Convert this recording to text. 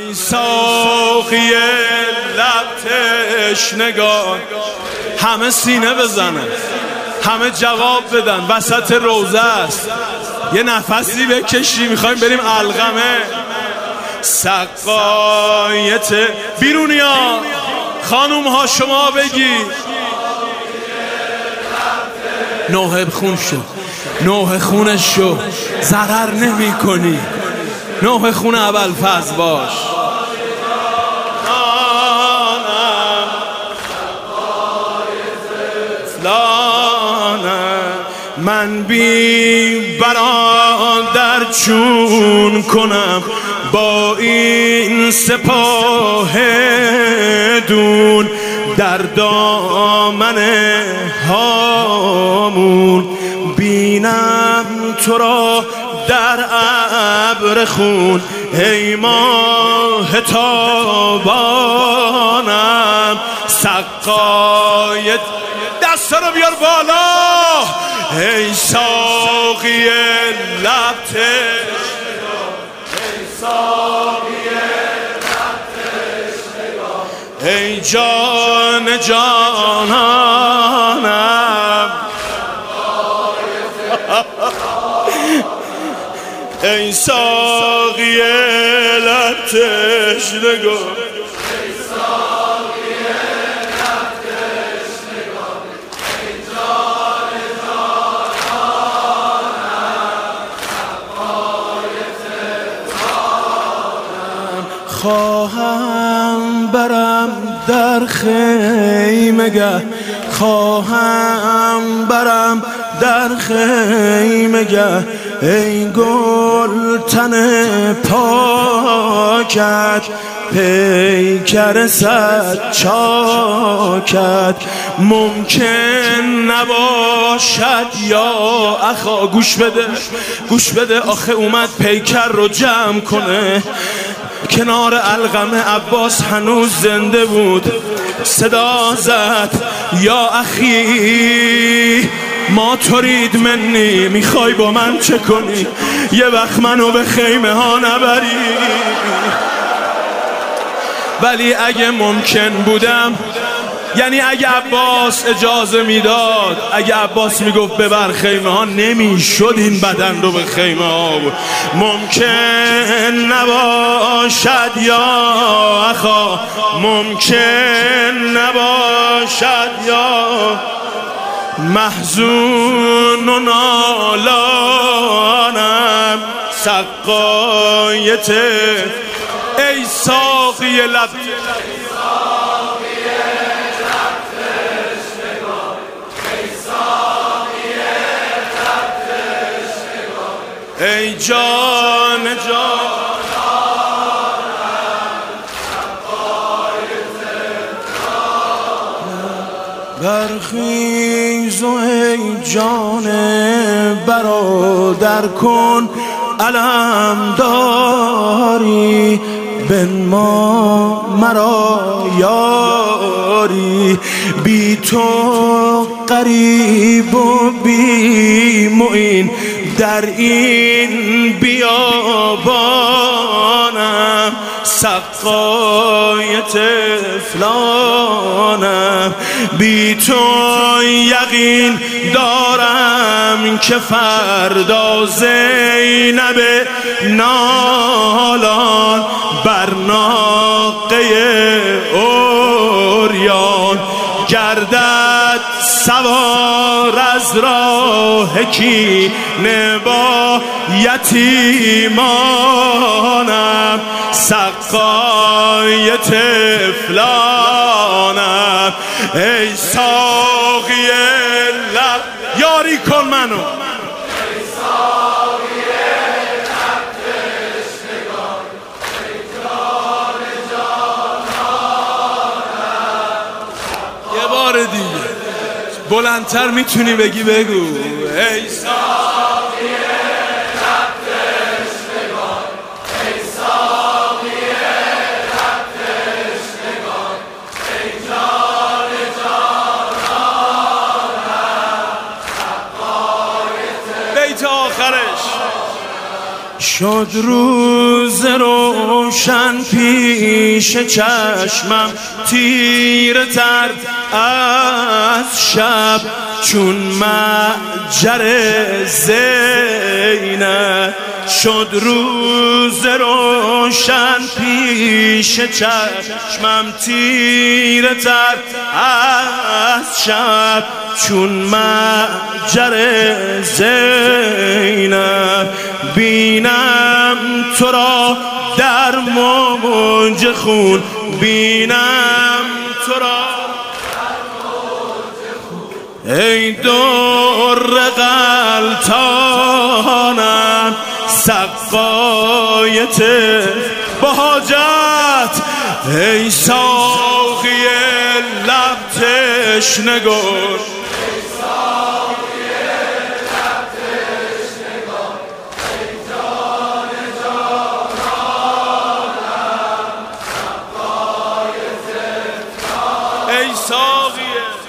ای ساقی لب تشنگان، همه سینه بزنن، همه جواب بدن. وسط روزه است، یه نفسی بکشی، میخوایم بریم علقمه. سقایت بیرونیا خانوم ها شما بگی نوحه خون شو، نوحه خونش شو، ضرر نمی کنی، نوحه خون ابوالفضل باش. من بی برادر چون کنم با این سپاه دون، در دامن هامون بینم تو را در ابر خون. ای ماه تابانم سقایت، دست رو بیار بالا. ای ساقی لب تشنگان، ای ساقی لب تشنگان، ای جان جانانم، ای ساقی لب تشنگان، خواهم برم در خیمگه، خواهم برم در خیمگه. ای گل تن پاکت، پیکر صد چاکت، ممکن نباشد یا اخا. گوش بده گوش بده، آخه اومد پیکر رو جمع کنه. کنار علقمه عباس هنوز زنده بود، صدا زد یا اخی ما ترید منی، میخوای با من چه کنی؟ یه وقت منو به خیمه ها نبری. ولی اگه ممکن بودم، یعنی اگه عباس اجازه میداد، اگه عباس میگفت ببر خیمه ها، نمیشد این بدن رو به خیمه ها. ممکن نباشد یا اخا، ممکن نباشد یا محزون و نالانم سقایت. ای ساقی لب، ای جان جانانم، برخیز و ای جان برادر کن علم داری، بنما مرا یاری. بی تو غریب و بی معین در این بیابانم، سقای طفلانم. بی تو یقین دارم که فردا زینب نالان بر ناقه اوریان گردد سوار از راه کینه با یتیمانم، سقای طفلانم. ای ساقی لب، یاری کن منو. دیگه بلندتر میتونی بگی بگو. ای ساقی لب تشنگان، ای ساقی لب تشنگان، ای جان جانانم. بیت آخرش شد روز رو روشن پیش چشمم، تیره تر از شب، چون معجر زینب شد روز روشن پیش چشمم، تیره تر از شب، چون معجر زینب. بینم تو را در موج خون، بینم تو را ای در غلطانم، سقای با حاجت، ای ساقی لب تشنگان، ای ساقی